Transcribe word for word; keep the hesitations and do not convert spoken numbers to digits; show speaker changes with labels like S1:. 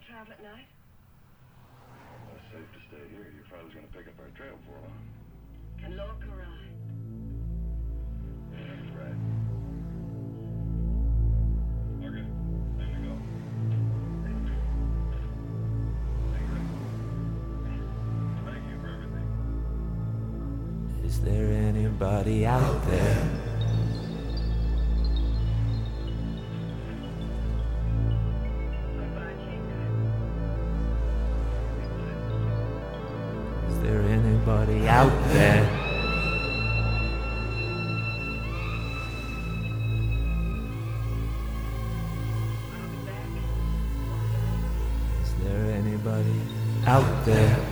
S1: travel at night?
S2: Well, it's safe to stay here. Your father's gonna pick up our trail for long.
S1: Can Lorca ride?
S2: That's right. Okay, time to go. Thank you for everything.
S3: Is there anybody out there? Is there anybody out there? Is there anybody out there?